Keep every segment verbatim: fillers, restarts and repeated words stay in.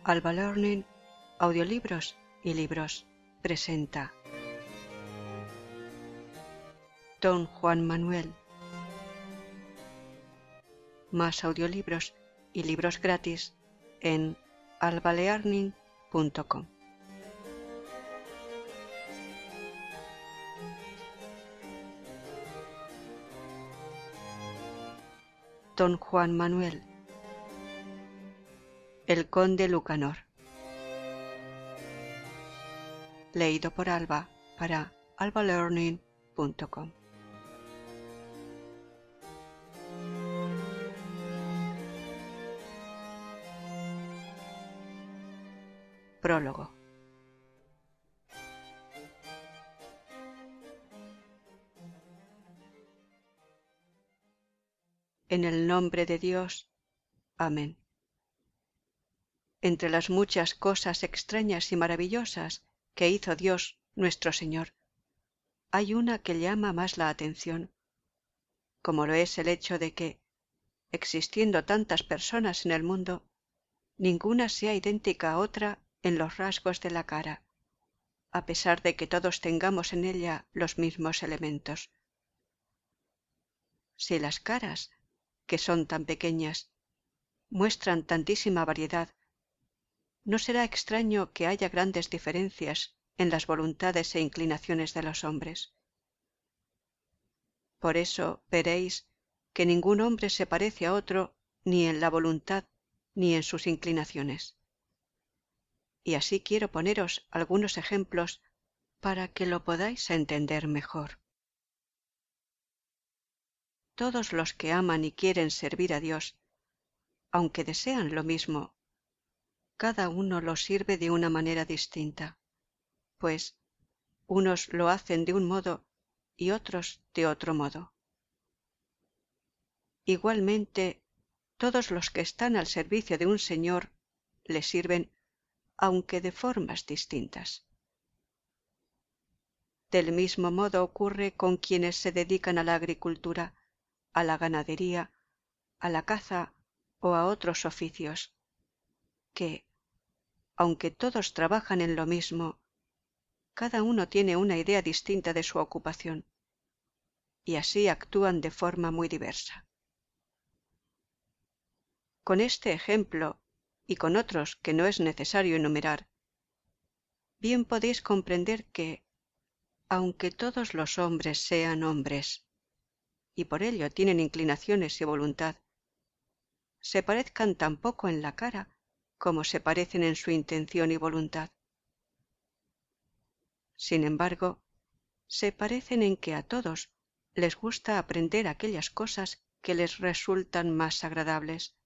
Alba Learning, audiolibros y libros presenta Don Juan Manuel. Más audiolibros y libros gratis en alba learning punto com. Don Juan Manuel. El conde Lucanor. Leído por Alba para alba learning punto com. Prólogo. En el nombre de Dios. Amén. Entre las muchas cosas extrañas y maravillosas que hizo Dios nuestro Señor, hay una que llama más la atención, como lo es el hecho de que, existiendo tantas personas en el mundo, ninguna sea idéntica a otra en los rasgos de la cara, a pesar de que todos tengamos en ella los mismos elementos. Si las caras, que son tan pequeñas, muestran tantísima variedad, no será extraño que haya grandes diferencias en las voluntades e inclinaciones de los hombres. Por eso veréis que ningún hombre se parece a otro ni en la voluntad ni en sus inclinaciones. Y así quiero poneros algunos ejemplos para que lo podáis entender mejor. Todos los que aman y quieren servir a Dios, aunque desean lo mismo, cada uno lo sirve de una manera distinta, pues unos lo hacen de un modo y otros de otro modo. Igualmente, todos los que están al servicio de un señor le sirven, aunque de formas distintas. Del mismo modo ocurre con quienes se dedican a la agricultura, a la ganadería, a la caza o a otros oficios, que, aunque todos trabajan en lo mismo, cada uno tiene una idea distinta de su ocupación, y así actúan de forma muy diversa. Con este ejemplo, y con otros que no es necesario enumerar, bien podéis comprender que, aunque todos los hombres sean hombres, y por ello tienen inclinaciones y voluntad, se parezcan tan poco en la cara como se parecen en su intención y voluntad. Sin embargo, se parecen en que a todos les gusta aprender aquellas cosas que les resultan más agradables.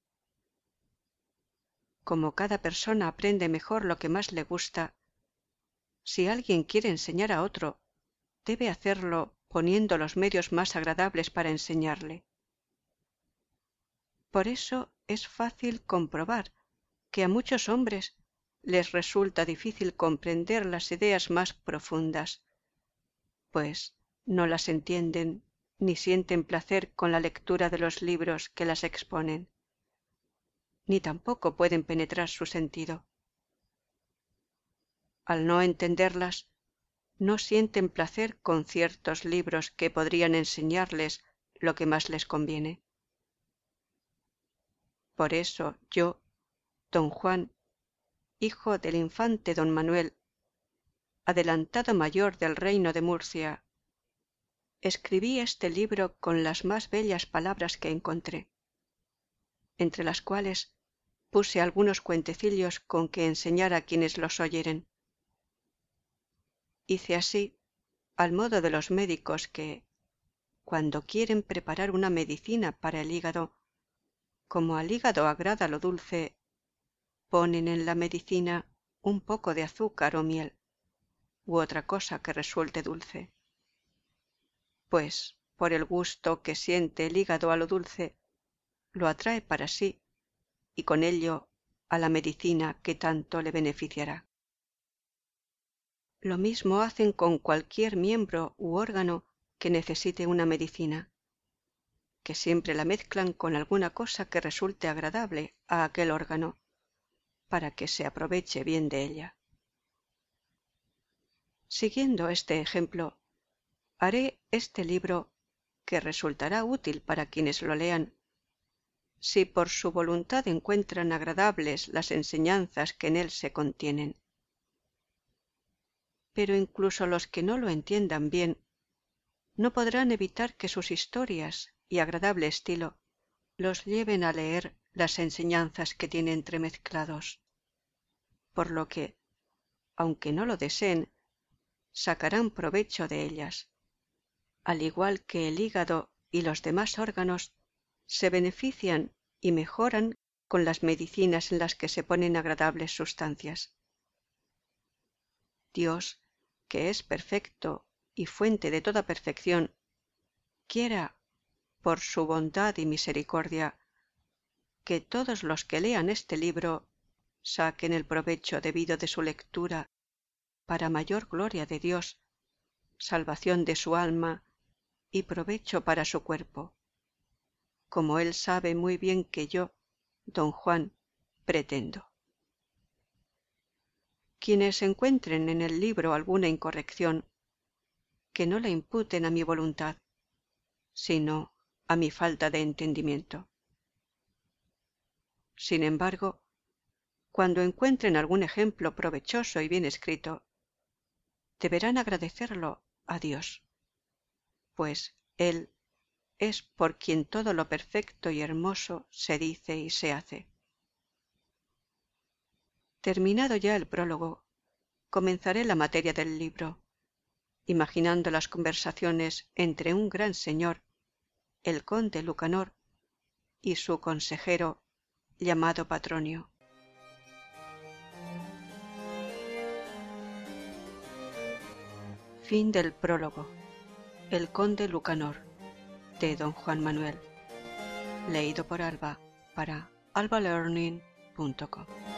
Como cada persona aprende mejor lo que más le gusta, si alguien quiere enseñar a otro, debe hacerlo poniendo los medios más agradables para enseñarle. Por eso es fácil comprobar que a muchos hombres les resulta difícil comprender las ideas más profundas, pues no las entienden ni sienten placer con la lectura de los libros que las exponen, ni tampoco pueden penetrar su sentido. Al no entenderlas, no sienten placer con ciertos libros que podrían enseñarles lo que más les conviene. Por eso yo, don Juan, hijo del infante don Manuel, adelantado mayor del reino de Murcia, escribí este libro con las más bellas palabras que encontré, entre las cuales puse algunos cuentecillos con que enseñar a quienes los oyeren. Hice así, al modo de los médicos que, cuando quieren preparar una medicina para el hígado, como al hígado agrada lo dulce, ponen en la medicina un poco de azúcar o miel, u otra cosa que resulte dulce. Pues, por el gusto que siente el hígado a lo dulce, lo atrae para sí, y con ello a la medicina que tanto le beneficiará. Lo mismo hacen con cualquier miembro u órgano que necesite una medicina, que siempre la mezclan con alguna cosa que resulte agradable a aquel órgano, para que se aproveche bien de ella. Siguiendo este ejemplo, haré este libro, que resultará útil para quienes lo lean, si por su voluntad encuentran agradables las enseñanzas que en él se contienen. Pero incluso los que no lo entiendan bien, no podrán evitar que sus historias y agradable estilo los lleven a leer las enseñanzas que tiene entremezclados, por lo que, aunque no lo deseen, sacarán provecho de ellas, al igual que el hígado y los demás órganos se benefician y mejoran con las medicinas en las que se ponen agradables sustancias. Dios, que es perfecto y fuente de toda perfección, quiera, por su bondad y misericordia, que todos los que lean este libro saquen el provecho debido de su lectura para mayor gloria de Dios, salvación de su alma y provecho para su cuerpo, como él sabe muy bien que yo, don Juan, pretendo. Quienes encuentren en el libro alguna incorrección, que no la imputen a mi voluntad, sino a mi falta de entendimiento. Sin embargo, cuando encuentren algún ejemplo provechoso y bien escrito, deberán agradecerlo a Dios, pues Él es por quien todo lo perfecto y hermoso se dice y se hace. Terminado ya el prólogo, comenzaré la materia del libro, imaginando las conversaciones entre un gran señor, el conde Lucanor, y su consejero llamado Patronio. Fin del prólogo. El conde Lucanor, de don Juan Manuel. Leído por Alba para alba learning punto com.